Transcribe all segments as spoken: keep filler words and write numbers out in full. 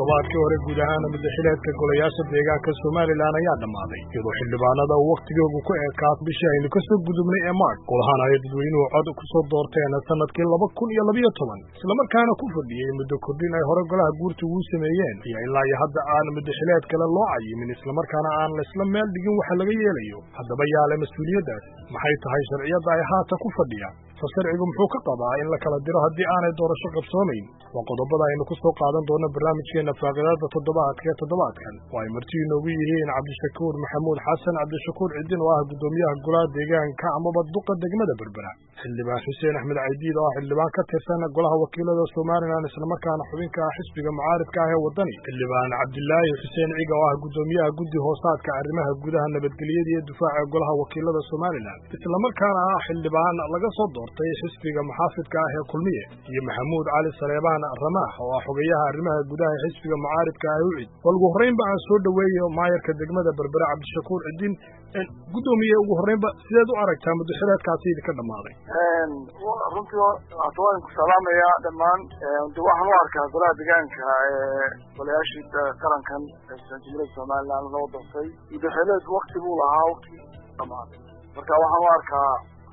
toddobaadkii hore guud ahaan madaxweynaha golayaasha deegaanka Soomaaliland ayaa dhamaaday iyadoo xildhibaanada uu waqtigoodu ku ekaa bishii aynu ka soo gudubnay ee Maarch golahan ay dadweynuhu cod ku soo doorteen sanadkii laba kun iyo laba iyo toban isla markaana ku fadhiyay muddo kordhin ay hore golaha guurta ugu sameeyeen ayaa ilaa iyo hadda aan madaxweynaha kale loo cayimin isla markaana aan la isla meel dhigin waxa laga yeelayo haddaba yaale mas'uuliyadaas maxay tahay sharciyada ay haata ku fadhiyaan sharcigu muxuu ka qabaa in la kala diro haddii aanay doorasho qabsoonayn waa qodobada aynu ku soo qaadan doono barnaamijkeena faaqidaada toddobaadka ee toddobaadkan oo ay marti inoogu yihiin cabdishakuur maxamuud xasan cabdishakuur cidin oo ah guddoomiyaha golaha deegaanka amaba duqa degmada berbera xildhibaan xuseen axmed caydiid oo ah xildhibaan ka tirsan golaha wakiilada Soomaaliland isla markaana xubinka ah xisbiga mucaaradka ah ee wadani xildhibaan cabdilaahi xuseen ciga oo ah guddoomiyaha guddi hoosaadka arrimaha gudaha nabadgelyada iyo difaaca golaha wakiilada Soomaaliland isla markaana ah xildhibaan laga soo doortay xisbiga muxaafidka ah ee kulmiye iyo maxamuud cali saleebaan ramaax oo ah xogayaha arrimaha gudaha ee xisbiga mucaaradka ah u cid walgu horeynba aan soo dhaweeyo maayarka degmada berbera cabdishakuur cidin guddoomiye ugu horeynba sideed u aragtaa madaxweynahaasi idinka dhamaaday runtii waan ku salaamayaa dhammaan waxaan u arkaa golaha deegaanka ee golayaashii qarankan jamhuuriyadda Soomaaliland loo doortay madaxweynaha waqti buu lahaa waqti dhamaaday marka waxaan u arkaa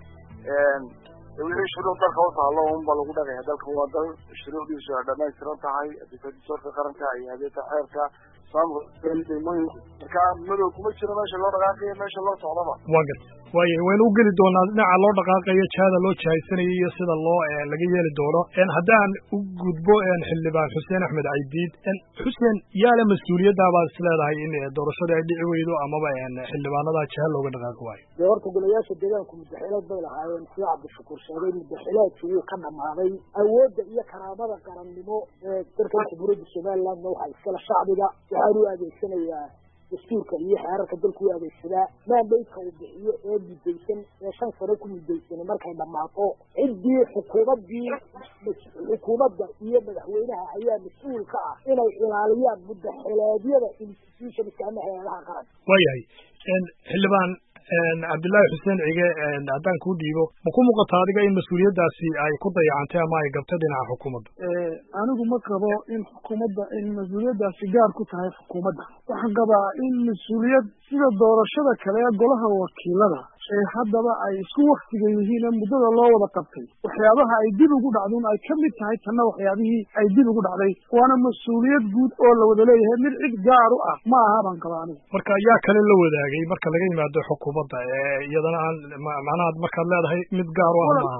wixii shuruuc dalka u taalo unba lagu dhagaya dalka waa dal shuruucdiisu ay dhamaystiran tahay dastuurka qaranka iyo habeenta xeerka marka madow kuma jiro meesha loo dhaqaaqayo meesha loo socdaba waa gartay waayo waynu u geli doonaa dhinaca loo dhaqaaqayo jihada loo jihaysanayo iyo sida loo laga yeeli doono haddaan u gudbo xildhibaan xuseen axmed caydiid xuseen yaale mas-uuliyadda baad is leedahay in doorashada ay dhici weydo amaba xildhibaanada jiha looga dhaqaaqi waayo dee horta golayaasha deegaanku madaxweynaad bay lahaayeen sida cabdishakuur sheegay madaxweynaadkii wuu ka dhamaaday awoodda iyo karaamada qarannimo ee dalka jamhuuriyadda Somalilandna waxaa iskala shacbiga waxaan u adeegsanayaa dastuurka iyo xeerarka dalku u adeegsadaa maandaydka uu bixiyo ee muddaysan ee shan sano ku muddaysan markay dhammaato ciddii xukuumaddii xukuumadda iyo madaxweynaha ayaa mas-uul ka ah inay ilaaliyaan muddaxileedyada institutionska ama hay'adaha qaranka waayahay xildhibaan cabdilaahi xuseen cige haddaan kuu dhiibo ma ku muuqata adiga in mas-uuliyaddaasi ay ku dayacantay ama ay gabtay dhinaca xukuumadda anigu ma qabo in xukuumadda in mas-uuliyaddaasi gaar ku tahay xukuumadda waxaan qabaa in mas-uuliyad sida doorashada kale ee golaha wakiilada ee haddaba ay isku waktiga yihiin ee muddada loo wada qabtay waxyaabaha ay dib ugu dhacdun ay ka mid tahay tanna waxyaabihii ay dib ugu dhacday waana mas-uuliyad guud oo la wada leeyahay mid cid gaar u ah ma aha baan qabaa anigu marka yaa kale la wadaagay marka laga yimaado xukuumadda iyadana aan macnaha markaad leedahay mid gaar u ah maaha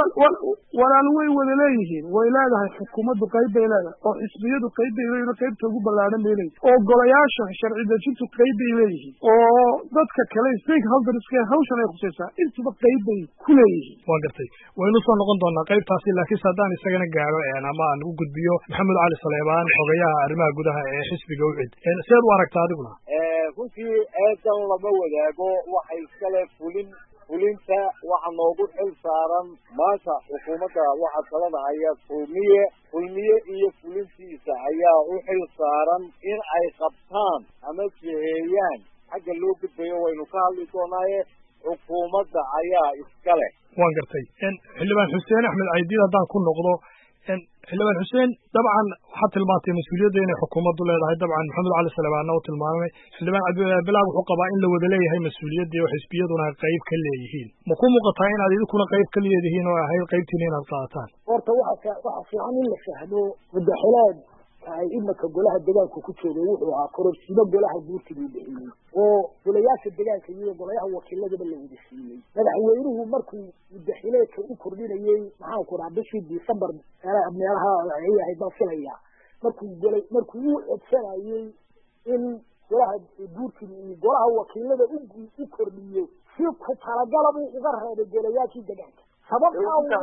walaal way wada leeyihiin way leedahay xukuumaddu qayb bay leedahay oo xisbiyadu qayb bay leeyihin qaybta ugu ballaadhan bay leeyihin oo golayaasha sharci dejintu qayb bay leeyihiin oo dadka kale stakeholderska hawshan ay khusaysaa intuba qayb bay ku leeyihiin waa gartay waynu soo noqon doonaa qaybtaasi laakiin haddaan isagana gaaro ama aan u gudbiyo maxamuud cali saleebaan xogayaha arrimaha gudaha ee xisbiga u cid sideed u aragtaa adiguna runtii eedan lama wadaago waxay iskale fulin fulinta waxa noogu xil saaran maanta xukuumadda waxa talada haya kulmiye kulmiye iyo fulintiisa ayaa u xil saaran in ay qabtaan ama jiheeyaan xagga loo gudbayo waynu ka hadli doonaaye xukuumadda ayaa iskale waan gartay xildhibaan xuseen axmed caydiid haddaan ku noqdo xildhibaan xuseen dabcan waxaad tilmaantay mas-uuliyadda inay xukuumaddu leedahay dabcan maxamed cali saleebaanna uu tilmaamay xildhibaan cabdibilaag wuxuu qabaa in la wada leeyahay mas-uuliyadda oo xisbiyaduna qayb ka leeyihiin ma ku muuqataa inaad idinkuna qayb ka leedihiin oo ahayd qaybtiina inaad qaadataan horta waxa waxa fiican in la fahmo madaxweynaha ay imaka golaha deegaanka ku joogay wuxuu ahaa kororsiimo golaha guurta buu bixiyey oo golayaasha deegaanka iyo golayaha wakiiladaba la wada siiyey madaxweynuhu markuu madaxileedka u kordhinayey maxaan ku dhaha bishii December meelaha ay ahayd baan filaya markuu golay markuu u codsanayey in golaha guurta iyo golaha wakiilada u kordhiyo si ku talagalaba uga reebay golayaashii deegaanka sababta uga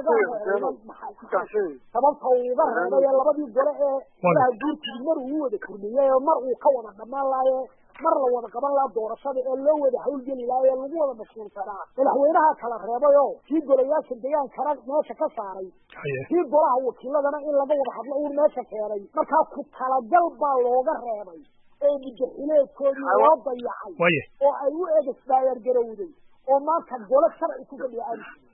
sababta uga reebay labadii gole ee golaha guurta mar uu wada kordhiyay mar uu ka wada dhamaan laayay mar la wada qaban lahaa doorashada ee loo wada hawlgeli lahaa lagu wada mashquulsanaa madaxweynaha kala reebayo kii golayaasha deegaankana meesha ka saaray kii golaha wakiiladana in laga wada hadlo uu meesha keenay markaa ku talagal baa looga reebay oo madaxweynahoodii loo dayacay oo ay u eegasbaayar garowday oo maanta gole sharci ku fadhiya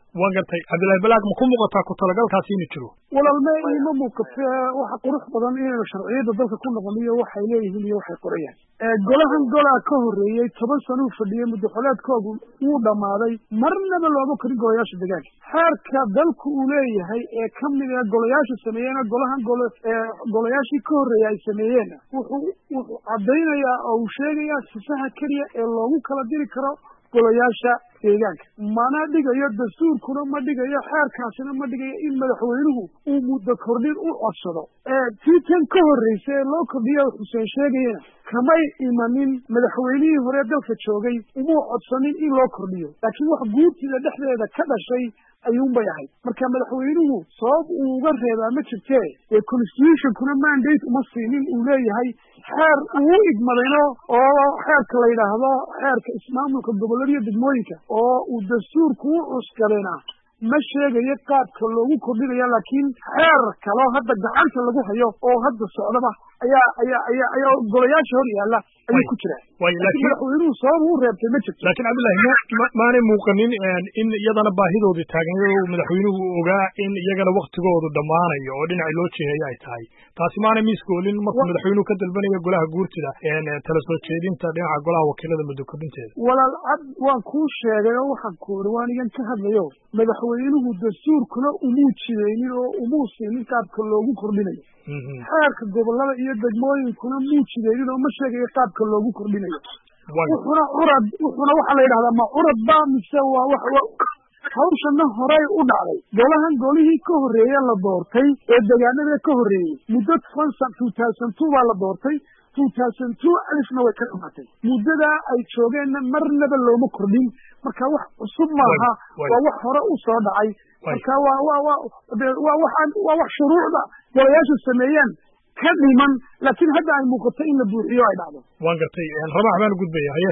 waan gartay cabdillaahi balaag ma ku muuqataa ku talagalkaasi inuu jiro walaalme ima muuqata waxa qurux badan inaynu sharciyada dalka ku noqoniyo waxay leeyihiin iyo waxay qorayaan golahan golaa ka horreeyey toban sano uu fadhiyey muddaxoleedkoodu wuu dhammaaday marnaba looma korin golayaasha deegaanka xeerka dalku uu leeyahay ee ka mid a golayaasha sameeyeena golahan golo golayaashii ka horreeyey ay sameeyeen wuxuu wuxuu caddaynayaa oo uu sheegayaa sifaha keliya ee loogu kala diri karo golayaasha deegaanka mana dhigayo dastuurkuna ma dhigayo xeerkaasina ma dhigayo in madaxweynuhu uu muddo kordhin u codsado tii tan ka horreysa ee loo kordhiya xuseen sheegayana kamay imanin madaxweynihii hore dalka joogay umuu codsanin in loo kordhiyo laakiin wax guurtida dhexdeeda ka dhashay ayuunbay ahayd marka madaxweynuhu sabab uu uga reebaa ma jirtee ee constitutionkuna mandate uma siinin uu leeyahay xeer uu igmadayno oo xeerka la yidhaahdo xeerka ismaamulka gobollada iyo degmooyinka oo uu dastuurku u cuskadayna ma sheegayo qaabka loogu kordhinaya laakiin xeer kaloo hadda gacanta lagu hayo oo hadda socdaba ayaa ayaa ayaa ayaa golayaasha hor yaalla ayuu ku jira madaxweynuhu sabab uu reebtay ma jirto laakiin cabdillahi maanay muuqanin in iyadana baahidoodii taagnayd oo madaxweynuhu ogaa in iyagana waktigoodu dhammaanayo oo dhinaci loo jeeheeyo ay tahay taasi maanay miiskoolin markuu madaxweynuhu ka dalbanayo golaha guurtida tala soo jeedinta dhinaca golaha wakiilada muddo kordhinteeda walaal cad waan kuu sheegay oo waxaan ku uri waan igan ka hadlayo madaxweynuhu dastuurkuna umuu jidaynin oo umuu siinin qaabka loogu kordhinayo xeerka gobollada iyo degmooyinkuna muu jidaynin oo ma sheegayo qaabka loogu kordhinayo wuxuna curad wuxuna waxaa la yidhahdaa ma curad ba mise waa wax hawshana horey u dhacday golahan golihii ka horreeye la doortay ee deegaanada ka horreeyey muddo fansan two thousand two baa la doortay two thousand two alifna way ka dhumatay muddadaa ay joogeenna marnaba looma kordhin marka wax cusub maaha waa wax hore u soo dhacay marka waa waa waa waa waxaan waa wax shuruucda golayaashu sameeyeen ka dhiman laakiin hadda ay muuqato in la buuxiyo ay dhacdo waan gartay rabax baan gudbaya haye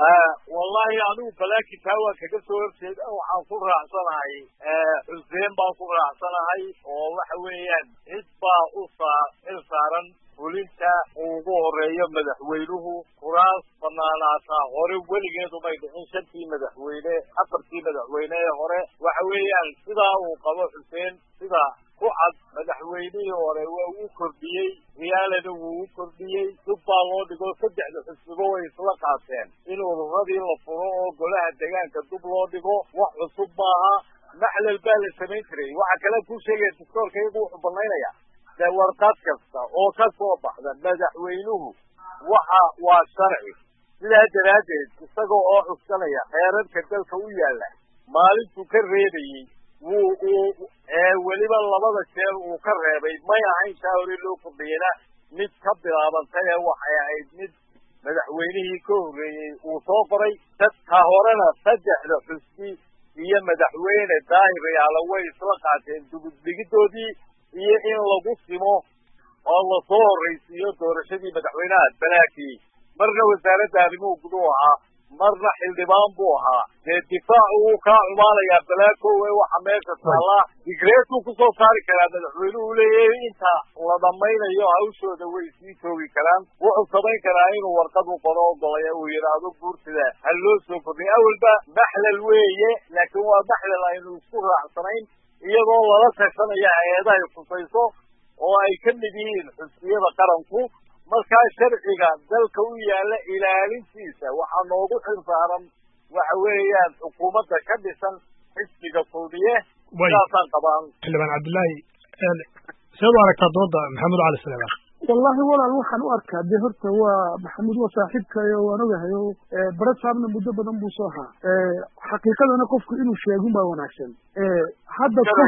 wallahi anigu balaakin taa waa kaga soo horjeeda waxaan ku raacsanahay xuseen baan ku raacsanahay oo waxa weeyaan cid baa u saa il saaran fulinta ugu horeeyo madaxweynuhu kuraas banaanaataa hore weligeedu may dhicin shantii madaxweyne afartii madaxweyne ee hore waxa weeyaan sidaa uu qabo xuseen sida ku cad madaxweynihii hore waa uu kordhiyey riyaalana wuu u kordhiyey dub baa loo dhigo saddexda xusbibo way isla qaateen in ururadii la furo oo golaha deegaanka dub loo dhigo wax cusub maaha maxlal baa la samayn jiray waxa kale kuu sheegaya dastoorka iyagu wuxuu banaynaya dee warqad kasta oo ka soo baxda madaxweynuhu waxa waa sharci sidaa daraaddeed isaga oo cuskanaya xeerarka dalka u yaalla maalintuu ka reebayey wuu uu weliba labada jeer uu ka reebay may ahayn taa hore loo kordhiyena mid ka bilaabantay ee waxay ahayd mid madaxweynihii ka horreeyey uu soo qoray dadka horena saddexda xusbi iyo madaxweyne daahir yaala way isla qaateen dugudhigidoodii iyo in lagu simo oo lasoo horraysiiyo doorashadii madaxweynaha balaakii marna wasaaradda arrimuhu guduhu ahaa marna xildhibaan buu ahaa dee difaacu wuu kaa cumaanayaa balaakowe waxa meesha taallaa digreetuu kusoo saari karaa madaxweynuhu leeyahay inta la dhammaynayo hawshooda way sii joogi karaan wuxuu samayn karaa inuu warqad u qoro ogolaya uu yidhaahdo guurtida ha loo soo kordhiy awalba maxlal weeye laakiin waa maxlal aynu isku raacsanayn iyadoo lala tashanaya hay-adahay khusayso oo ay ka mid yihiin xusbiyada qaranku markaa sharciga dalka u yaalla ilaalintiisa waxaa noogu xil saaran waxa weeyaan xukuumadda ka dhisan xisbiga kulmiye saasaan qabaan xildhibaan cabdillaahi seed u aragtaa dooda maxamed cali saleebaan wallahi walaal waxaan u arkaa dee horta waa maxamed waa saaxiibkayo waan ogahay o barasaabna muddo badan buu soo ahaa xaqiiqadana qofku inuu sheegin baa wanaagsan hadda ka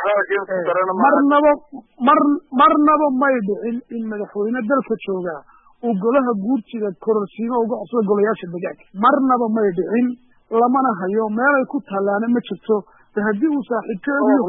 hor marnaba mar marnaba may dhicin in madaxweyne dalka joogaa uu golaha guurtida kororsiimo uga codsado golayaasha deegaanka marnaba may dhicin lamana hayo meelay ku tallaana ma jirto de haddii uu saaxiibkeedu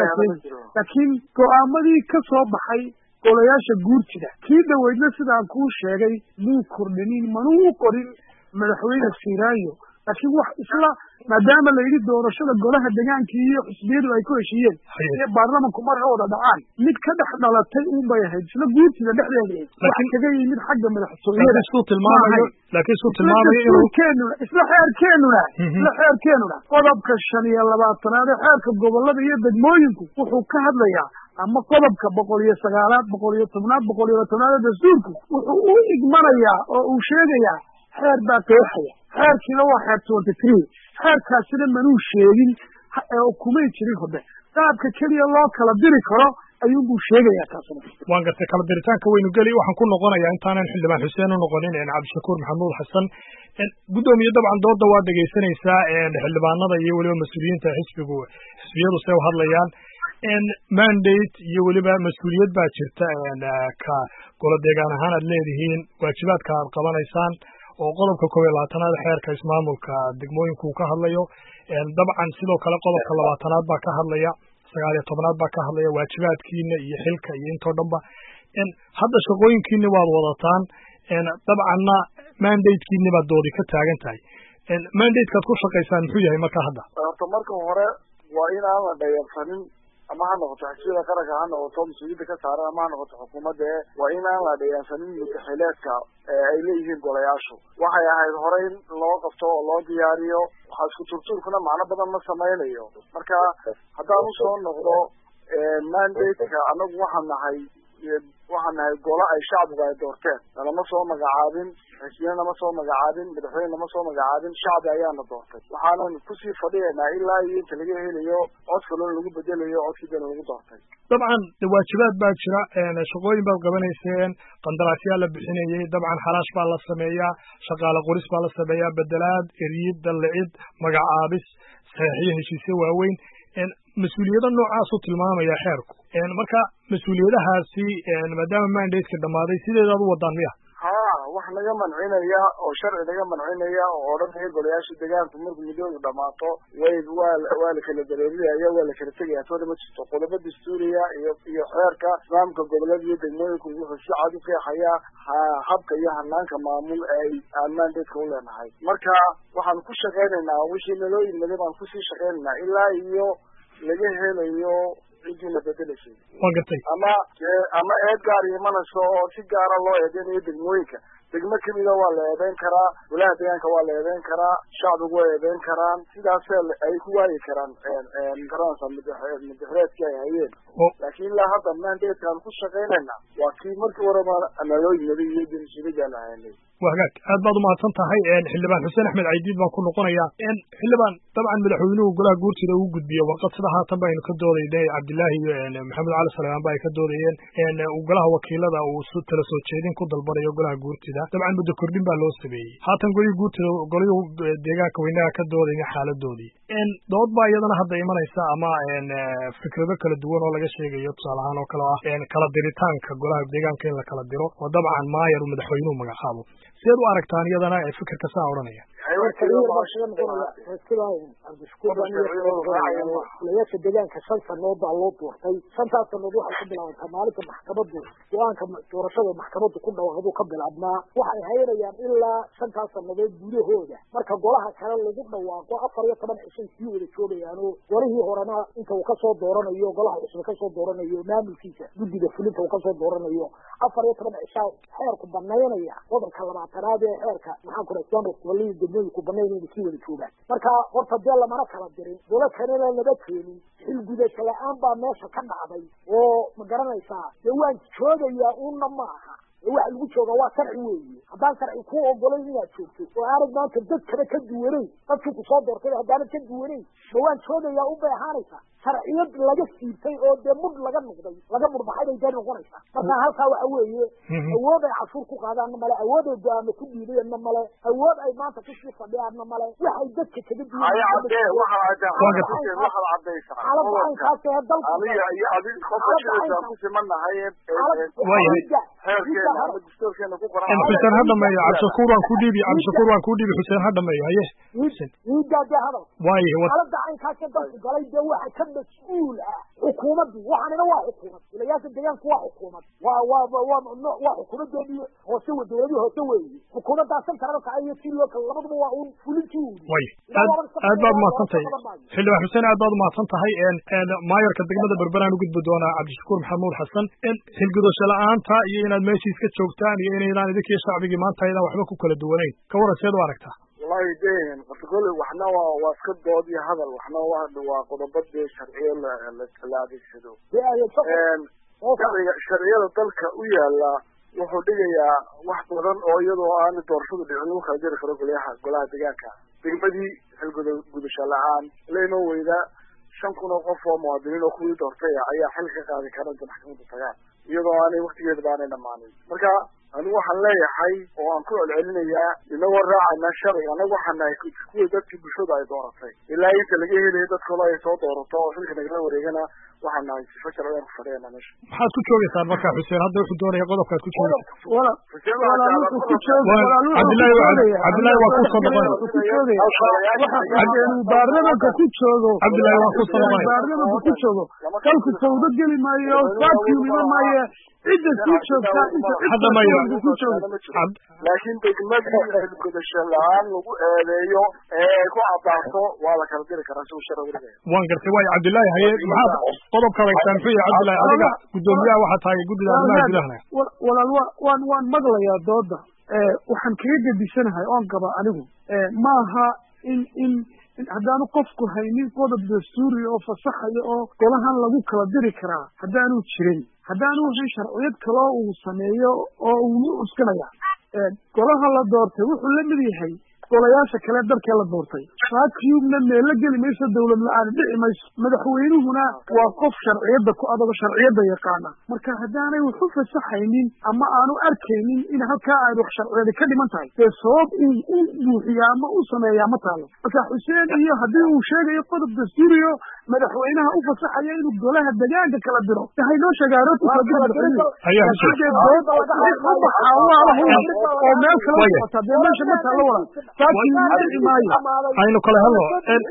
laakiin go-aamadii ka soo baxay golayaasha guurtida kii dhaweydna sidaan kuu sheegay muu kordhinin manuu qorin madaxweyne siiraayo laakiin wax isla maadaama la yidhi doorashada golaha deegaanka iyo xisbiyadu ay ku heshiiyeen ee baarlamanku mar wada dhacaan mid ka dhex dhalatay uun bay ahayd isla guurtida dhexdeeda wax kaga yimid xagga madaxtooyada isku tilmaamayo laakiin isku tilmaamayo inuu keenuna isla xeerkeenuna isla xeerkeenuna qodobka shan iyo labaatanaad ee xeerka gobolada iyo degmooyinku wuxuu ka hadlayaa ama qodobka boqol iyo sagaalaad boqol iyo tobnaad boqol iyo tobnaad dastuurku wuxuu u igmanayaa oo uu sheegayaa xeer baa qeexaya xeerkiina waa xeer twenty three xeerkaasina manuu sheegin oo kumay jirin hode qaabka keliya loo kala diri karo ayuunbuu sheegayaa taasna waan gartay kala diritaanka waynu geli waxaan ku noqonayaa intaanan xildhibaan xuseen u noqonin cabdishakuur maxamuud xasan guddoomiye dabcan dooda waa dhegaysanaysaa xildhibaanada iyo weliba mas-uuliyiinta xisbigu xisbiyadu see u hadlayaan mandate iyo weliba mas-uuliyad baa jirta ka golo deegaan ahaan aad leedihiin waajibaadka aad qabanaysaan oo qodobka koob iyo labaatanaad xeerka ismaamulka degmooyinku uu ka hadlayo dabcan sidoo kale qodobka labaatanaad baa ka hadlaya sagaal iyo tobnaad baa ka hadlaya waajibaadkiina iyo xilka iyo intoo dhanba hadda shaqooyinkiina waad wadataan dabcanna mandatekiina baad doodi ka taagan tahay mandatekaad ku shaqaysaan muxuu yahay marka hadda horta marka hore waa in aan la dhayarsanin ama ha noqoto xisbiyada qaranka ha noqoto mas-uuliyadda ka saaran ama ha noqoto xukuumadda e waa in aan la dhayarsanin mutaxileedka ay leeyihiin golayaashu waxay ahayd hore in loo qabto oo loo diyaariyo waxaa isku turtuurkuna macno badan ma samaynayo marka haddaan usoo noqdo mandateka anagu waxaan nahay waxaan nahay golo ay shacbigu ay doorteen nalama soo magacaabin xisbiyana nama soo magacaabin madaxweyne nama soo magacaabin shacbi ayaana doortay waxaanan kusii fadhiyaynaa ilaa iyo inta laga helayo cod kaloo lagu bedelayo codkiidana lagu doortay dabcan waajibaad baa jira shaqooyin baad qabanayseen qandaraasyaa la bixinayay dabcan xalaash baa la sameeyaa shaqaale qoris baa la sameeyaa bedelaad eryid dallicid magacaabis saxiixiyo heshiisyo waaweyn mas-uuliyado noocaas u tilmaamaya xeerku marka mas-uuliyadahaasi maadaama mandateka dhammaaday sideedaad u wadaan miya ha wax naga mancinaya oo sharci naga mancinaya oo odhanaya golayaasha deegaanku marku muddoodu dhamaato way waa waa la kala dareerinaya waa la kala tegaya toona ma jirto qodobo dastuuriya iyo iyo xeerka islaamka gobolada iyo degmooyinku wuxuu si cad u qeexayaa habka iyo hanaanka maamul ay aan mandateka u leenahay marka waxaan ku shaqaynaynaa wixii naloo yimaday baan kusii shaqaynaynaa ilaa iyo laga helayo cidiina bedelaysay waa gartay ama ama eed gaar imanayso oo si gaara loo eedeynayo degmooyinka degmo kamida waa la eedeyn karaa golaha deegaanka waa la eedeyn karaa shacbigu waa eedeyn karaan sidaasee ay ku waayi karaan garanaysa madaxreedkii ay hayeen laakiin ilaa hadda mandatekaan ku shaqaynayna waa kii markii horeba naloo yimaday iyo mas-uuliyadaan ahaynay waa hagaag aad baad umahadsan tahay xildhibaan xuseen axmed caydiid baan ku noqonayaa xildhibaan dabcan madaxweynuhu golaha guurtida uu gudbiyo warqad sida haatan baynu ka doodaynay cabdilaahi iyo maxamed cali saleymaan ba ay ka doodayeen golaha wakiilada uu tala soo jeedin ku dalbanayo golaha guurtida dabcan muddo kordhin baa loo sameeyey haatan golihii guurtida golihii deegaanka weynaha ka doodayna xaaladoodii dood baa iyadana hadda imanaysa ama fikrado kala duwan oo laga sheegayo tusaale ahaan oo kale ah kala diritaanka golaha deegaanka in la kala diro oo dabcan maayar uu madaxweynuhu magacaabo sideed u aragtaan iyadana ee fikirka saa odhanaya golayaasha deegaanka shan sanood baa loo doortay shantaas sanood waxay ka bilaabantaa maalinta maxkamadu go-aanka doorashada maxkamadu ku dhawaaqdu ka bilaabnaa waxay haynayaan ilaa shantaas sanadood gudahooda marka golaha kale lagu dhawaaqo afar iyo toban cishay sii wada joogayaano golihii horena inta uu kasoo dooranayo golaha cusub kasoo dooranayo maamulkiisa guddiga fulinta uu kasoo dooranayo afar iyo toban cishaa xeerku banaynaya qodobka labaatanaad ee xeerka maxaan ku rahay walii degmooyinku banaynayna sii wada joogaan marka horta dee lamana kala dirin gola kanena lama keenin xilgudasho la-aan baa meesha ka dhacday oo ma garanaysaa dee waan joogayaa uuna ma aha waxa lagu jooga waa sharci weeye haddaan sharci ku ogolayn inaad joogto oo aanad maanta dad kale ka duwanayn dadkii ku soo doortay haddaanad ka duwanayn ma waan joogayaa u bay ahaanaysaa sharciyad laga siibtay oo dee mudh laga noqday laga mudhbaxay bay dee noqonaysaa marka halkaa waxa weeye awood ay cashuur ku qaadaanna male awood ay go-aamo ku dhiibayanna male awood ay maanta kusii fadhiyaanna male waxay dadka kaga ama dastuurkeena ku qoran xuseen hadda meeyo cabdishakuur waan ku dhiibi cabdishakuur waan ku dhiibi xuseen hadda meeyo haye wiidaade hadal waaye xaaladda caynkaasa dalku galay dee waxa ka mas-uul ah xukuumaddii waxaanina waa xukuumad golayaasha deegaanku waa xukuumad waa waa waa waa xukuumadoodii hoose w dowladii hoose weeye xukuumaddaa santaralka iyo si loo kala labaduba waa uun fulintii way aad aad baad umahadsantahay xildhibaan xuseen aad baad umahadsan tahay maayarka degmada berberaan u gudbi doonaa cabdishakuur maxamuud xasan xilgudasho la-aanta iyo inaad meeshii iska joogtaan iyo inaydaan idinkii shacbigii maanta aydaan waxba ku kala duwanayn ka waran seed u aragtaa wallahi de horta kole waxna waa waa iska dood iyo hadal waxna waa waa qodobo dee sharciyo la la adeegsado sharciga sharciyada dalka u yaala wuxuu dhigayaa wax badan oo iyadoo aan doorashadu dhicin lagu kala jiri karo golayaha golaha deegaanka degmadii xilguda gudasho la-aan laynoo weyda shan kun oo qof oo muwaadiniin oo kuwii doortay ayaa xil ka qaadi kara inta maxkamadda tagaan iyadoo aanay waktigeeda baanay dhamaanin marka anigu waxaan leeyahay oo aan ku celcelinayaa inagoo raacayna sharciga anagu waxaan nahay kuwii dadkii bulshada ay dooratay ilaa inta laga helayo dadkooda ay soo doorato oo xilka nagala wareegana waxaan nahay sifa sharciyan ku fadhiyana meesha maxaad ku joogeysaan marka xuseen hadda wuxuu doonaya qodobkaad ku joogeysaa cabdillahi waa kusoo noqonaya baarlamanka ku joogo cabdillahi waa kusoo noqonaya baarlamanka ku joogo dalku sawdo geli maayo saabkii nima maayo cidda sii joogtaa inta hadda mayo laakiin degmadii xilgudasho la-aan lagu eedeeyo ee ay ku cadaato waa la kala diri karaa siuu sharcigu dhigaya waan gartay waayo cabdillahi haye maxaad qodobka adeegtaa muxuu yahay cabdillahi adiga guddoomiyaha waxaa tahay guddida arrimaha gudahana walaal wa waan waan maqlayaa dooda waxaan kaga gedisanahay oon qaba anigu maaha in in haddaanu qofku haynin qodob dastuuri oo fasaxaya oo golahan lagu kala diri karaa haddaanu jirin haddaanu waxay sharciyad kaloo uu sameeyo oo uu uskanaya golaha la doortay wuxuu la mid yahay golayaasha kale dalkee la doortay saakiyubna meel la geli mayso dawlad la-aan dhici mayso madaxweynuhuna waa qof sharciyadda ku adogo sharciyadda yaqaana marka haddaanay wax u fasaxaynin ama aanu arkaynin in halkaa ay wax sharciyadi ka dhiman tahay dee sabab uu u buuxiyaa ama u sameeyaa ma taalo marka xuseen iyo haddii uu sheegayo qodob dastuuriyo madaxweynaha u fasaxaya inuu golaha degaanka kala diro hay noo sheegaa oo meel kala socota dee meesha ma taalo walaa aynu kala hadlo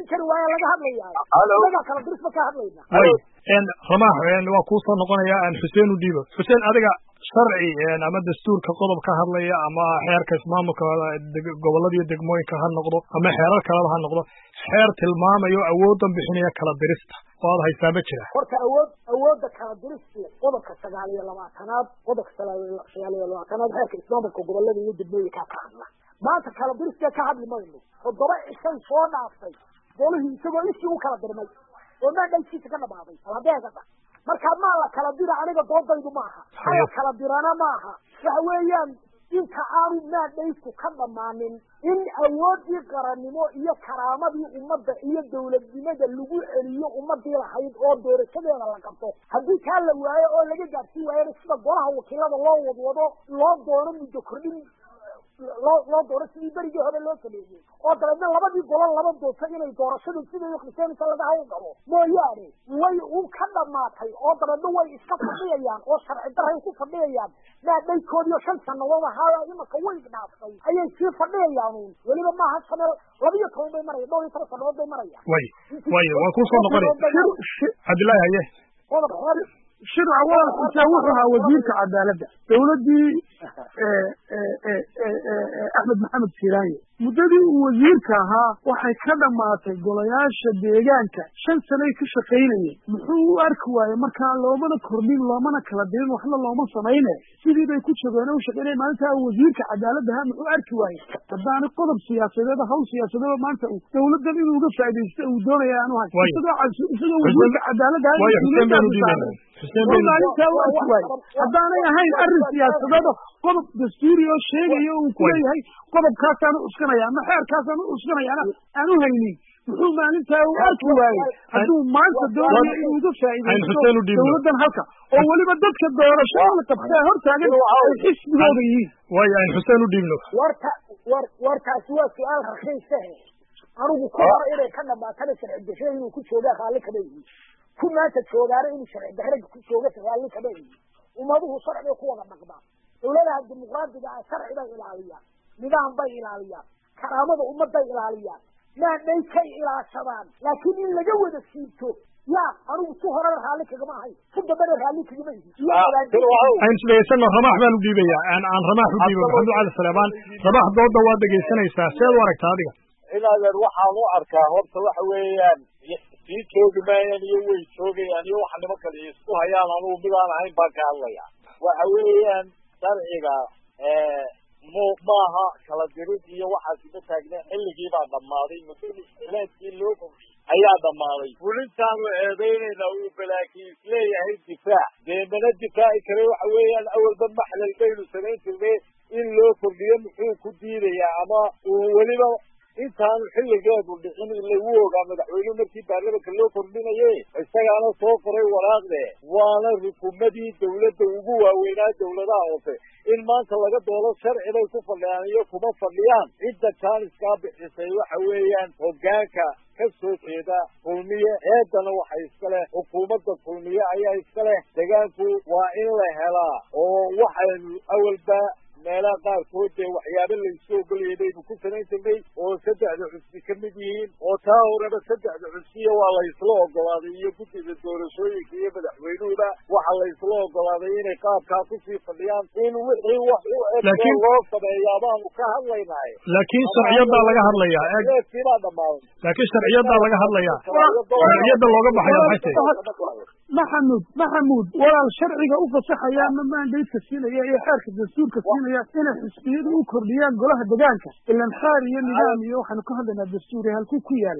ramaax waa kuusoo noqonaya aan xuseen u dhiibo xuseen adiga sharci ama dastuurka qodob ka hadlaya ama xeerka ismaamulka gobolada iyo degmooyinka ha noqdo ama xeerar kaleba ha noqdo xeer tilmaamayo awoodan bixinaya kala dirista oo aad haysaa ma jira horta awood awoodda kala dirista qodobka sagaal iyo labaatanaad qodobka sagaal iyo labaatanaad xeerka ismaamulka gobolada iyo degmooyinka ka hadla maanta kala dirista ka hadli mayno toddoba cishay soo dhaaftay golihii isagoo ishii u kala dirmay oo maadhaysiisa ka dhamaaday aladeegada markaa maa la kala dira aniga doodaydu maaha hala kala dirana maaha waxa weeyaan inta aanu maadhaysku ka dhammaanin in awoodii qarannimo iyo karaamadii ummadda iyo dawladnimada lagu celiyo ummadii lahayd oo doorashadeeda la qabto haddii kaa la waayo oo laga gaadhsii waayana sida golaha wakiilada loo wadwado loo doono muddo kordhin loo loo dooro sidii berigii hore loo sameeyey oo dabeedna labadii golo laba doorta inay doorashadu siday ukriseynaysa laga hawl galo mooyaane way u ka dhamaatay oo dabeedna way iska fadhiyayaan oo sharci daray ku fadhiyayaan maadhaykoodiyo shan sanadood ahaa imaka way dhaaftay ayay sii fadhiyayaan uun weliba maaha shanel labiyo toban bay maraya dhowr iyo toban sanadood bay marayaan way way waan kusoo noqonay cabdillahi haye shirca waa xitaa wuxuu ahaa wasiirka cadaaladda dawladdii axmed maxamed siiraanye muddadii uu wasiirka ahaa waxay ka dhammaatay golayaasha deegaanka shan sanay ka shaqaynayeen muxuu u arki waayey markaa loomana kordhin loomana kala dirin waxna looma samayne sidii bay ku jogeen u shaqaynaya maalintaa wasiirka cadaaladda ahaa muxuu arki waayey haddaana qodob siyaasadeed hawl siyaasadeed maanta uu dawladdan inuu uga faaidaysto uu doonaya aanu hay isagoo isagoo wasiirka cadaaladda maalintaa u arki waaye haddaanay ahayn arrin siyaasadeed qodob dastuuri oo sheegaya uu ku leeyahay qodobkaasaanu uskanaya ama xeerkaasaanu uskanaya aanu haynin muxuu maalintaa u arki waayey hadduu maanta doonayo inuu uga faaidaysto dawladdan halka oo weliba dadka doorashada la qabtaa hortaagan ay xisbigooda yihiin way aan xuseen u dhiibno warta war warkaasi waa su-aal rakiisahe anigu ku hore inay ka dhamaatana sharci dashe inuu ku joogaa raalli kama yihin ku maanta joogaana inuu sharci darrada ku jooga raalli kama yihin ummaduhu sharciga ku wada dhaqmaa dawladaha dimuqraadiga ah sharci bay ilaaliyaan nidaam bay ilaaliyaan karaamada ummaday ilaaliyaan maanay kay ilaashadaan laakiin in laga wada siibto yaa anigu si horena raalli kagama ahay si dambena raalli kagama ihi aynu isdhegeysano ramax baan u dhiibaya aan aan ramax u dhiibo maxamed cali saleebaan ramax dooda waa dhegeysanaysaa seed u aragtaa adiga inaadan waxaan u arkaa horta waxa weeyaan sii joogi maayaan iyo way joogayaan iyo waxa nimankan isku hayaan anugu midaan ahayn baan ka hadlaya waxa weeyaan sharciga mo maaha kala dirid iyo waxaas ima taagna xilligii baa dhammaaday muddadii loo kordhiyey ayaa dhammaaday fulintaanu eedaynayna uu balaakiin isleeyahay difaac dee mana difaaci kare waxa weeyaan awalba maxlal baynu samayn jirnay in loo kordhiyo muxuu ku diidayaa ama uu weliba intaanu xilligeedu dhicin lagu ogaa madaxweynuhu markii baarlamanka loo kordhinaye isagaana soo qoray waraaqde waana rukumadii dawladda ugu waaweynaa dawladaha hoose in maanta laga doodo sharci bay ku fadhiyaan iyo kuma fadhiyaan cidda jaaniskaa bixisay waxa weeyaan hoggaanka ka soo jeeda kulmiye eedana waxa iska leh xukuumadda kulmiye ayaa iska leh deegaanku waa in la helaa oo waxaynu awalba meelaha qaarkood dee waxyaaba laysu ogolayay baynu ku samayn jirnay oo saddexda cusbi ka mid yihiin oo taa horeba saddexda cusbiya waa laysla ogolaaday iyo guddida doorashooyinka iyo madaxweynuhuba waxa laysla ogolaaday inay qaabkaa kusii fadhiyaan in wixii wax u eg loo sameeyaa baanu ka hadlaynahay laakiin sharciyadaa laga hadlayaa eegkiibaa dhammaaday laakiin sharciyadaa laga hadlayaa sharciyada looga baxaya maxay tahay maxamuud maxamuud walaal sharciga u fasaxaya ama maandaydka siinaya iyo xeerka dastuurka siinaya inay xisbiyadu u kordhiyaan golaha deegaanka ilan xeer iyo nidaam iyo waxaanu ka hadlaynaa dastuuri halkuu ku yaala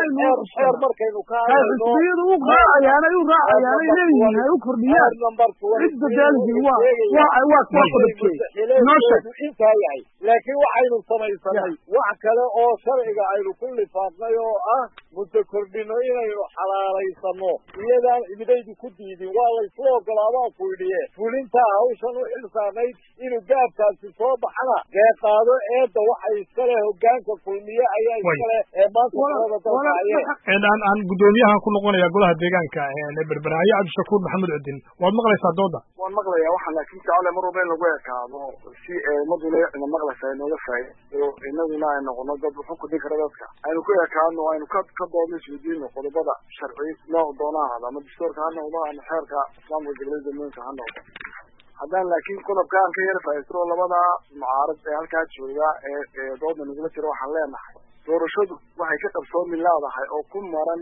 xeer markaynu ka hadlayno xisbiyadu u raacayaan ay u raacayaan ay leeyihiin ay u kordhiyaan cidda daaligi waa waa waa waa qodobkee noo sheeg intaa yahay laakiin waxaynu samaysanay wax kale oo sharciga aynu ku lifaaqnay oo ah muddo kordhino inaynu xalaalaysano iyadaan idaydu ku diidin waa laysla ogolaabaa ku idhiye fulintaa hawshan u xilsaanayd inuu gaabkaasi soo baxana dee qaado eedda waxay iska leh hoggaanka kulmiye ayaa iska leh ee maanta talada dalka ayeen aan aan guddoomiyahan ku noqonaya golaha deegaanka ee berberaayo cabdishakuur maxamed cudin waad maqlaysaa dooda waan maqlayaa waxaan laakiin jecele mar walba in lagu ekaado si eemaduna ina maqlaysa ay nooga faa'iido inaguna ay noqono dad wuxuu ku dhigi kara dadka aynu ku ekaano aynu ka ka doodno isweydiino qodobada sharci nooc doonaa hada ama dastuurka ha noqdo ama xeerka islaamka galbeed dowladda ha noqdo haddaan laakiin qodobka aan ka yar faa'iido labada mucaarad ee halkaa jooga ee ee dooda nagula jira waxaan leenahay doorashadu waxay ka qabsoomi leedahay oo ku maran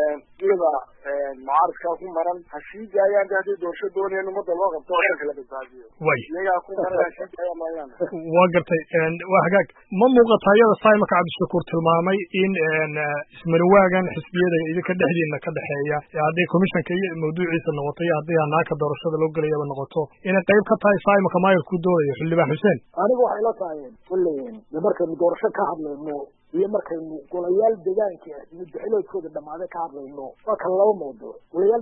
iyada mucaaradkaa ku maran ha sii daayaan hadii doorasho doonayaan ummadda loo qabto oo xeerka la badbaadiyo iyagaa ku maran ha sii daayaan maayaan waa gartay waa hagaag ma muuqata iyada saa imaka cabdishakuur tilmaamay in ismarinwaagan xisbiyada idinka dhexdiina ka dhexeeya ee hadday commissionka iyo mawduuciisa noqoto iyo haddii hanaaka doorashada loo gelayaba noqoto inay qayb ka tahay saa imaka maayir ku doodayo xildhibaan xuseen anigu waxay la tahay kulley markaynu doorasho ka hadlayno iyo markaynu golayaal deegaanka muddaxiloodkooda dhammaaday ka hadlayno waa kala laba mawduuc golayaal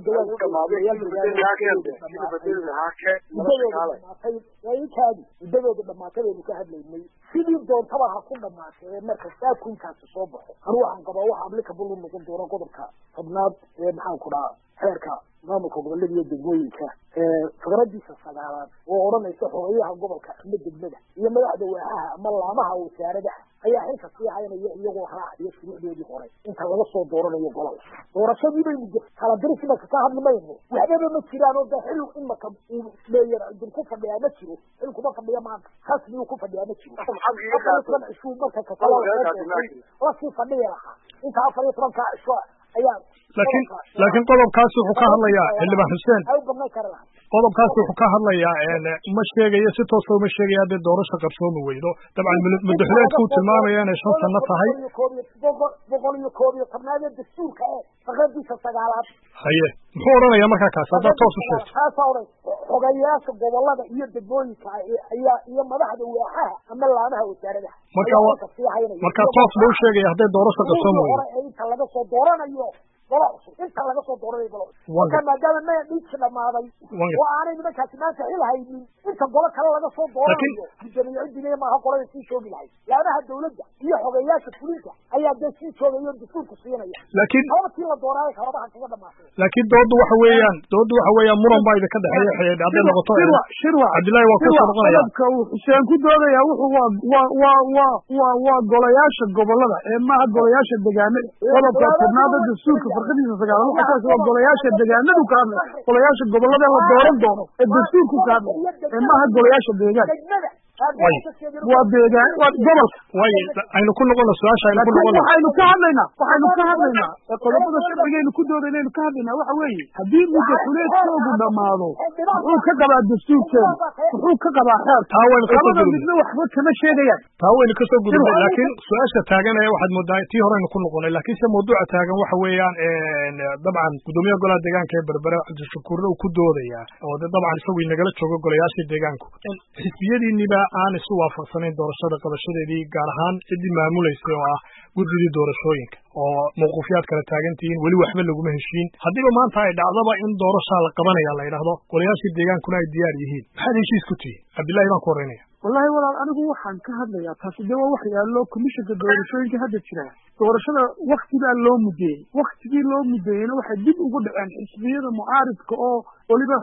deegaankaadi muddadooda dhamaatay baynu ka hadlaynay sidii doontaba ha ku dhamaatee marka saakunkaasi soo baxo anu waxaan qabaa waxa applicable u noqon doona qodobka tobnaad ee maxaan ku dhaha xeerka maamulka gobolada iyo degmooyinka fikradiisa sagaalaad oo odhanaysa xogayaha gobolka ama degmada iyo madaxda waaxaha ama laamaha wasaaradaha ayaa xilka sii haynaya iyagoo raacaya shuruucdoodii hore inta laga soo dooranayo golol doorashadii baynu kala diris imaka ka hadli mayno waxbaba ma jiraan oo da xil imaka leeya idin ku fadhiyaa ma jiro xil kuma fadhiya maanta rasmi ku fadhiyaa ma jiro cishu marka kakala lasii fadhiya lahaa inta afar iyo tobankaa cisho ayaa laakiin laakiin qodobkaasi wuxuu ka hadlayaa xildhibaan xuseen qodobkaasi wuxuu ka hadlayaa ma sheegayo si toosa uma sheegaya haddii doorasho qarsoomi weydo dabcan madaxweyneedkuu tilmaamaya inay shan sano tahay boqol iyo koob iyo tobnaad ee dastuurka ee fikradiisa sagaalaad haye muxuu odhanayaa markaa kaas haddaad toos u sheegto kaasa odhan xogayaasha gobolada iyo degmooyinka ayaa iyo madaxda waaxaha ama laamaha wasaaradaha marka markaa toos buu sheegaya hadday doorasho qarsoomi weydo inta laga soo dooranayo gola cusub inta laga soo dooranay gola marka maadaama maya dhiigsi dhamaaday oo aanay nimankaasi maanta xil haynin inta gola kale laga soo dooranayo guddoomiye maaha qolada sii joogi lahayd laamaha dawladda iyo xogeyaasha fulinta ayaa dee sii joogayo dastuurku siinaya laakiin sababtii la dooraayo kalabaha kaga dhamaatay laakiin doodu waxa weeyaan doodu waxa weeyaan muran baa idinka dhexeeya xeed hadday noqoto shirwa cabdillahi waa ku soo noqonaya xuseen ku doodaya wuxuu waa waa waa waa waa waa golayaasha gobolada ee maaha golayaasha deegaanada qodobka tobnaada dastuurka farqadiisa sagaal waxa kaas waa golayaasha deegaanadu ka hadlay golayaasha gobolada la dooran doono ee dastuurku ka hadlay ee maaha golayaasha deegaanada waa deegaan waa gobolka way aynu ku noqono su'aasha aynu ku noqono waxaynu ka hadlaynaa waxaynu ka hadlaynaa qodobada sharcigaynu ku doodaynu ka hadlaynaa waxa weeye haddii muddo xuleedkoodu dhamaado wuxuu ka qabaa dastuurkeena wuxuu ka qabaa xeer taa waynu ka soo labada midna waxba kama sheegayaan taa waynu ka soo gudubnay laakiin su'aasha taagan ee waxaad moodaa tii horeynu ku noqonay laakiin se mawduuca taagan waxa weeyaan dabcan guddoomiyaha golaha deegaanka ee berbere cabdishakuurna uu ku doodaya oo de dabcan isagu inagala joogo golayaashii deegaanku xisbiyadiiniba aan isu waafaqsanayn doorashada qabashadeedii gaar ahaan ciddii maamulaysa oo ah guddigii doorashooyinka oo mawquufyaad kala taagan tihiin weli waxba laguma heshiin haddiiba maanta ay dhacdaba in doorashaa la qabanaya la yidhaahdo golayaashii deegaankuna ay diyaar yihiin maxaad heshiis ku tihiin cabdillahi baan ku horeynaya wallahi walaal anigu waxaan ka hadlayaa taasi dee waa wax yaallo commissionka doorashooyinka hadda jira doorashada wakti baa loo mudeeyey waktigii loo mudeeyeyna waxay dib ugu dhaceen xisbiyada mucaaridka oo weliba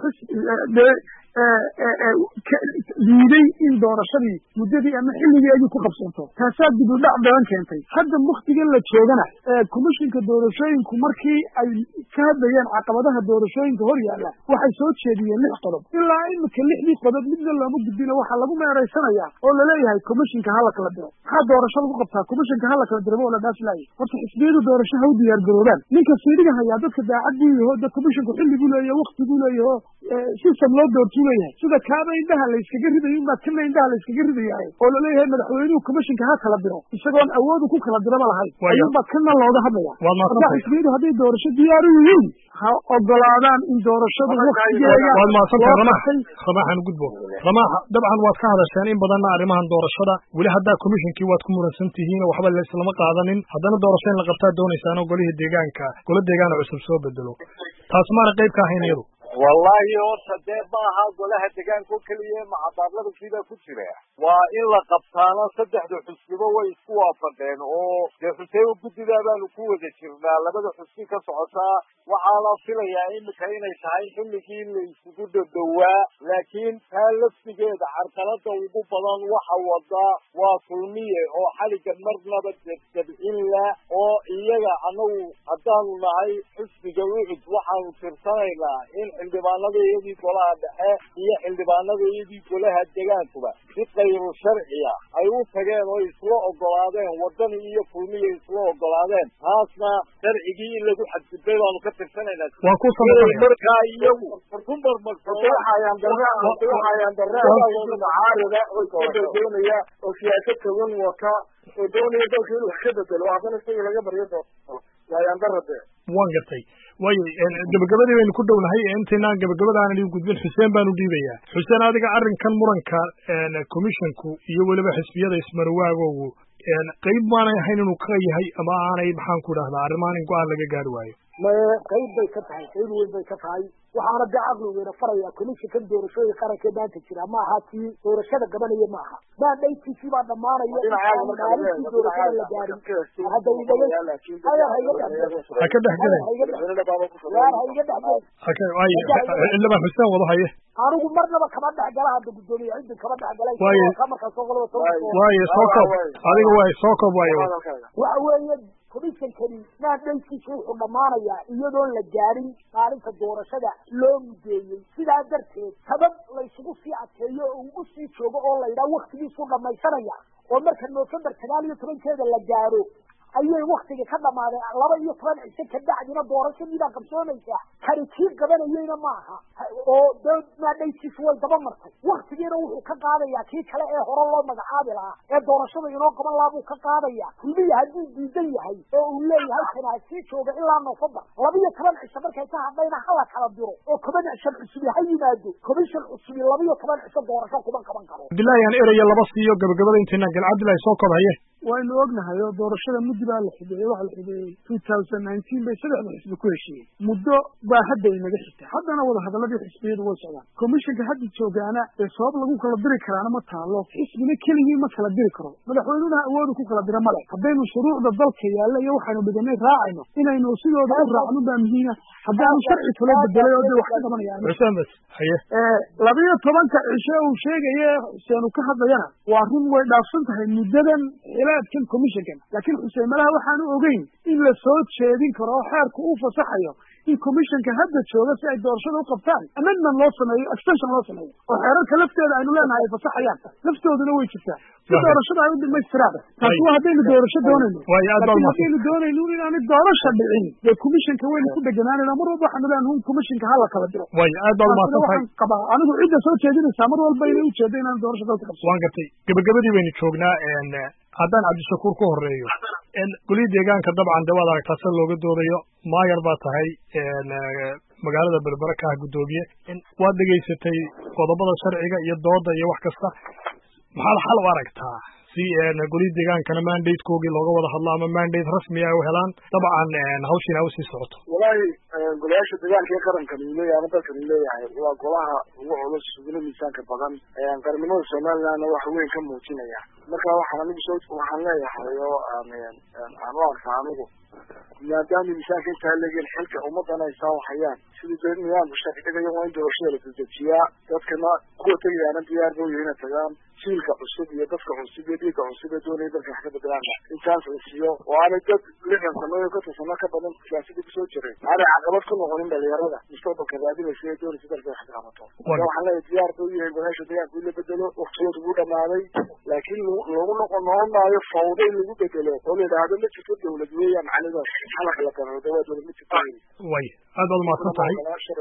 diiday in doorashadii muddadii ama xilligeedii ku qabsanto taasaa dib u dhac badan keentay hadda waktigan la joogana commissionka doorashooyinku markii ay ka hadlayeen caqabadaha doorashooyinka hor yaalla waxay soo jeediyeen lix qodob ilaa imika lixdii qodob midna looma gudbina waxaa lagu meeraysanayaa oo laleeyahay commissionka hala kala diro maxaa doorashada ku qabtaa commissionka hala kala diraba oo la dhaaf laayay horta xisbiyadu doorasho ha u diyaar garoobaan ninka fiiriga hayaa dadka daacad buu yaho da commissionku xilli buu leeyaho wakti buu leeyaho system loo doortuu leeyahay sida kaaba indhaha la iskaga ridayo inbaa kana indhaha la iskaga ridayahay oo laleeyahay madaxweynuhu commissionka ha kala diro isagoon awoodu ku kala diraba lahayn ayuunbaa kana looga hadlaya marka xisbiyadu hadday doorasho diyaaru yihiin ha ogolaadaan in doorashadu waktigeega waad mahadsantay ramax ramaxan gudbo ramax dabcan waad ka hadasheen in badanna arrimahan doorashada weli haddaa commissionkii waad ku muransan tihiin oo waxba laislama qaadanin haddana doorasho in la qabtaa doonaysaan oo golihii deegaanka golo deegaana cusub soo bedelo taas maana qayb ka ahayn iyadu wallahi horta dee maaha golaha deegaanka oo keliya macabaarlada sidaa ku jira waa in la qabtaano saddexda xusbiba way isku waafaqeen oo dee xuseen guddidaa baanu ku wada jirnaa labada xusbi ka socotaa waxaa la filayaa imika inay tahay xilligii la isugu dhadhowaa laakiin taa laftigeeda carqalada ugu badan waxa wadaa waa kulmiye oo xaligan marnaba dabcin la oo iyaga anagu haddaanu nahay xusbiga ucud waxaanu tirsanaynaa in xildhibaanada iyadii golaha dhexe iyo xildhibaanada iyadii golaha deegaankuba si qayru sharciya ay u tageen oo isla ogolaadeen wadani iyo kulmiya isla ogolaadeen taasna sharcigii in lagu xadgudbay baanu ka tirsanaynaa waan ku sameeyay markaa iyagu kumar markaayaan daraan daraan doonaya oo siyaasad kawan wata oo doonaya dalka inuu ka bedelo haddana isaga laga baryo doono waayaan darade waan gartay waayo gabagabadii baynu ku dhownahay intaynaan gabagabada aanan idin gudbin xuseen baanu dhiibayaa xuseen adiga arrinkan muranka commissionku iyo weliba xisbiyada ismarwaagoogu qayb maanay ahayn inuu ka yahay ama aanay maxaan ku idhahdaa arrimahan in go-aan laga gaari waayo maye qayb bay ka tahay qayb weyn bay ka tahay waxaana dee caqligeyna farayaa commissionkan doorashooyin qarankee maanta jira ma aha tii doorashada gabanaya ma aha maandhaytiisii baa dhamaanaya maalintii doorashada la gaarin hadda ayar hayga ha ka dhexgelay yaar hayga dhexgelay xildhibaan xuseen wado haye anigu marnaba kama dhexgala hadda guddoomiye cidin kama dhexgalay markaa soo qolaba waaye soo koob adiga waaye soo koob waaye waxa weeye commissionkani maandhaytiisa wuxuu dhamaanayaa iyadoon la gaarin maalinta doorashada loo mudeeyey sidaa darteed sabab laysugu sii adkeeyo oo ugu sii joogo oo la yidhaha waktigiisu dhamaysanaya oo marka november sagaal iyo tobankeeda la gaaro ayay waktiga ka dhamaadeen laba iyo toban cisho ka bacdina doorashadiibaa qabsoonaysa kani kii qabanayeyna maaha oo dee maadhaytiisu way daba martay waktigiina wuxuu ka qaadayaa kii kale ee hore loo magacaabi lahaa ee doorashada inoo qaban lahaa buu ka qaadaya kulmiya hadduu diidan yahay oo uu leeyahay kana ha sii jooga ilaa november laba iyo toban cisho markay ka hadlayna hala kala diro oo commission cusubi ha yimaado commission cusubi laba iyo toban cisho doorasho kuma qaban karo cabdillahi aan eraya laba siiyo gabagabada intaynaan gal cabdillahi soo koob haye waynu ognahay oo doorashada muddo baa la xidhay waxa la xidhay two thousand nineteen bay saddexda xisbi ku heshiiyeen muddo baa hadda inaga xigtay haddana wada hadalladii xisbiyadu way socdaan commissionka hadda joogaana ee sabab lagu kala diri karaana ma taalo xisbina keligii ma kala diri karo madaxweynuhuna awoodu ku kala dira male haddaynu shuruucda dalka yaalla iyo waxaynu dhiganay raacayno inaynu sidooda u raacno baa muhiima haddaanu sharci kala bedelay oo de wax ka qabanayaan labiyo tobanka cisho uu sheegaye seenu ka hadlayana waa run way dhaafsan tahay muddadan xilaadkan commissionkan laakiin xuseen malaha waxaanu ogeyn in la soo jeedin karo oo xeerku uu fasaxayo in commissionka hadda jooga si ay doorashada u qabtaan amendment loo sameeyo extension loo sameeyo oo xeerarka lafteeda aynu leenahay ay fasaxayaan laftooduna way jirtaa si doorashada ay u dhamaystiraan taasi waa haddaynu doorasho doonayno laakiin haddaynu doonayno inaanu doorasho dhicin dee commissionka waynu ku dheganaanayna mar walba waxaanu leenahay un commissionka hala kala diro way aad baad umahadsantahay qabaa anigu cidda soo jeedinaysaa mar walba inay u jeedo inaanu doorasho dalka qabsan waan gartay gabagabadii baynu joognaa haddaan cabdishakuur ku horeeyo goliya deegaanka dabcan de waad aragtaa sida looga doodayo maayar baa tahay magaalada berbera ka ah guddoomiye waad dhegaysatay qodobada sharciga iyo dooda iyo wax kasta maxaad xal u aragtaa si goliya deegaankana mandatekoogii looga wada hadlo ama mandate rasmi ay u helaan dabcan hawshiina ay usii socoto wallaahi golayaasha deegaanka ee qarankan uu leeyahay ama dalkan uu leeyahay waa golaha ugu culus uguna miisaanka badan qarnimada somalilandna wax weyn ka muujinaya marka waxaan anigu soo waxaan leeyahay oo aan aan u arkaa anigu maadaama miisaanka intaa leegeen xilka ummadana ay saa waxayaan sidii nidaamka sharci dhigayo waa in doorashada la dedejiyaa dadkana kuwa tegayaana diyaar ba u yihiin tagaan jiilka cusub iyo dadka cusub iyo dhiigga cusub ee doonaya dalka wax ka bedelaan intaas la siiyo oo aanay dad lixdan sano iyo konton sano ka badan siyaasadii kusoo jiray aanay caqabad ku noqonin dhalinyarada mustaqbalka raadinaysa ee doonaysa dalka wax ka qabato marka waxaan leeyahay diyaar ba u yihiin golayaasha deegaanka in la bedelo waqtigooda ugu dhamaaday laakiin loogu noqon noqon maayo fawda in lagu bedelo oo la yidhaahdo ma jirto dawlad weeyaan macnidaas xalaq la garoodo waa dawlad ma jirto way aad baad umahadsan tahay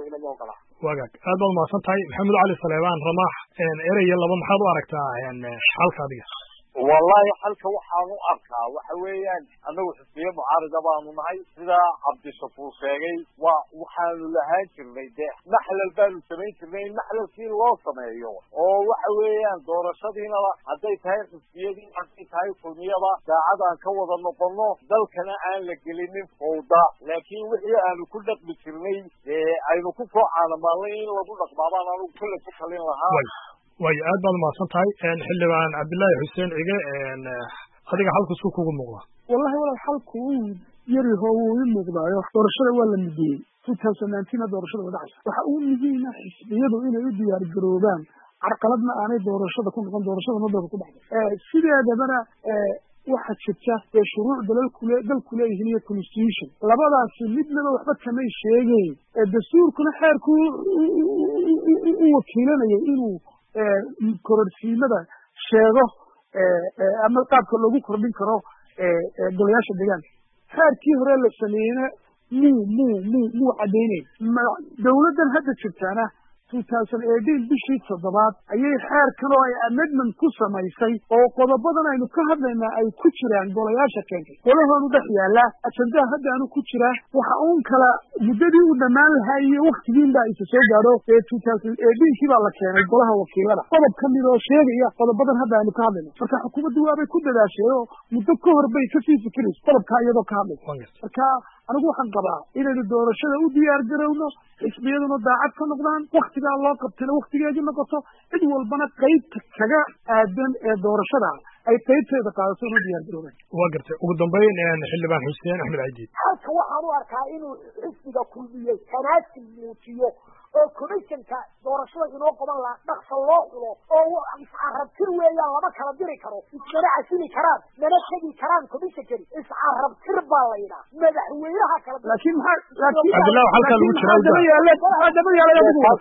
wagaag aad baad umahadsan tahay maxamed cali saleebaan ramaax eraya laba maxaad u aragtaa xalka adiga wallahi xalka waxaan u arkaa waxa weeyaan anagu xisbiye mucaarida baanu nahay sidaa cabdishakuur sheegay waa waxaanu lahaan jirnay dee maxlal baanu samayn jirnay in maxlalkii loo sameeyo oo waxa weeyaan doorashadiinaba hadday tahay xisbiyadii hadday tahay kulmiyada daacadaan ka wada noqono dalkana aan la gelinin fawda laakiin wixii aanu ku dhaqmi jirnay ee aynu ku soo caalamaanay in lagu dhaqmaabaan anugu kale ku talin lahaa way aad baad umahadsan tahay xildhibaan cabdillaahi xuseen cige adiga xalku isku kugu muuqda wallahi walaal xalku uu yariho wuu ii muuqdaayo doorashada waa la midiyey two thousand nineteen doorashada waa dhacaysa waxa uu muhiima xisbiyadu inay u diyaar garoobaan carqaladna aanay doorashada ku noqon doorashada madooda ku dhacday sideedabana waxa jirta ee shuruuc dalalkule dalku leeyihiin iyo constitution labadaasi midnaba waxba kamay sheegeyn dastuurkuna xeerku u wakiilanayay inuu kororsiimada sheego ama qaabka loogu kordhin karo golayaasha deegaanka xeerkii hore la sameeyeyna muu muu muu muu cadayneyn dawladdan hadda jirtaana two thousand eighteen bishii toddobaad ayay xeerkan oo ay amendment ku samaysay oo qodobadan aynu ka hadlaynaa ay ku jiraan golayaasha keentay golahoonu dhex yaallaa ajandaha hadda aanu ku jiraa waxa uun kala muddadii uu dhammaan lahaa iyo waktigiin baa isa soo gaadho ee two thousand eighteenkii baa la keenay golaha wakiilada qodob ka mid oo sheegaya qodobadan hadda aynu ka hadlayno marka xukuumaddu waabay ku dadaashay oo muddo ka hor bay kasii fikirayso qodobkaa iyadoo ka hadlaysa marka anigu waxaan qabaa inaynu doorashada u diyaar garowno xisbiyaduna daacad ka noqdaan waktigaa loo qabtayna waktigeedii noqoto cid walbana qaybta kaga aadan ee doorashada ay qaybteeda qaadato una diyaar garoobaan waa gartay ugu dambeyn xildhibaan xuseen axmed cadiid halka waxaan u arkaa inuu xisbiga kulmiyey tanaasul muujiyo oo commissionka doorashada inoo qaban laha dhaqsa loo xulo oo iscarabtir weeyaan lama kala diri karo ismana casili karaan mana tegi karaan commissionkani iscarabtir baa la yidhaha madaxweynaha kala laakiin maxaa laakiin cabdillah halkaa lagu jira daba yaale daba yaale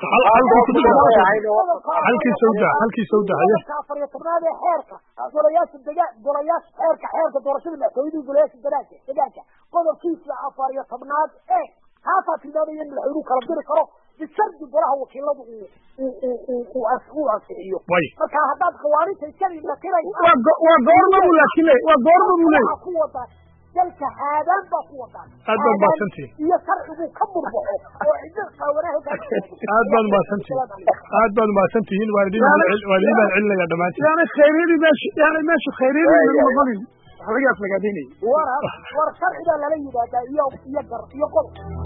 halkii sawda halkii sawda haya afar iyo tobnaad ee xeerka golayaasha degaan golayaasha xeerka xeerka doorashada madaxweynuhu golayaasha degaanka degaanka qodobkiisa afar iyo tobnaad ee taasaa tilmaamaya in madaxweynuhu kala diri karo bishardi golaha wakiiladu uu uu uu ansixiyo marka haddaad khawaarinta iskala inatiraysa waa goorma buu laakiin waa goorma buu leeyahay ku wadaa dalka haadaan baa ku wadaa aad baad mahadsantihiin iyo sharcigu ka murbaxo oo cidda qaawanaha aad baad mahadsantihiin aad baad mahadsantihiin waalidiin waalidiin baan celinaya dhammaantiin yaani khayriidii meesha yaani meesha khayriidii noqonin waxa laga aflagaadeynay war war sharciga lala yiraahdaa iyo iyo gar iyo qof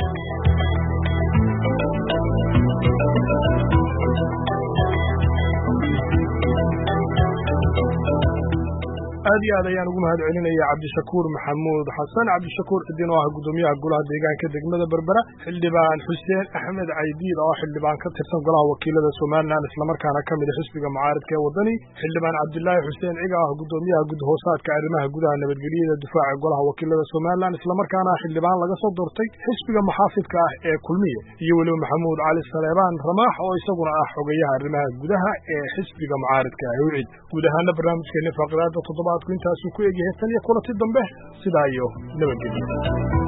aad iyo aad ayaan ugu mahad celinaya cabdishakuur maxamuud xasan cabdishakuur cidin oo ah gudoomiyaha golaha deegaanka degmada berbera xildhibaan xuseen axmed caydiid oo xildhibaan ka tirsan golaha wakiilada Soomaaliland isla markaana ka mid ah xisbiga mucaaradka ee wadani xildhibaan Cabdullaahi Xuseen Ciga oo gudoomiyaha gudhoosaadka arrimaha gudaha nabadgelyada difaaca golaha wakiilada Soomaaliland isla markaana xildhibaan laga soo doortay xisbiga muxaafidka ah ee kulmiye iyo waliba Maxamuud Cali Saleebaan Ramaax oo isaguna ah xogayaha arrimaha gudaha ee xisbiga mucaaradka ah ee guud ahaan barnaamijkeena faqraadda toddobaadku intaas ku eegyahay tan iyo kulanti dambe sidaa iyo nabadgelyo